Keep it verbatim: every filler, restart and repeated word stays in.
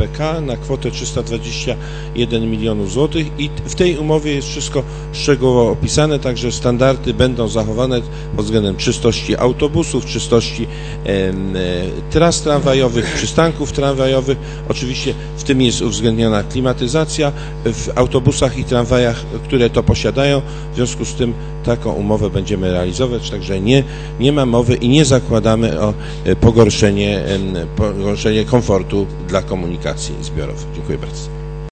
P K na kwotę trzysta dwadzieścia jeden milionów złotych i w tej umowie jest wszystko szczegółowo opisane, także standardy będą zachowane pod względem czystości autobusów, czystości e, e, tras tramwajowych, przystanków tramwajowych. Oczywiście w tym jest uwzględniona klimatyzacja w autobusach i tramwajach, które to posiadają. W związku z tym taką umowę będziemy realizować, także nie, nie ma mowy i nie zakładamy o pogorszenie, pogorszenie komfortu dla komunikacji zbiorowej. Dziękuję bardzo.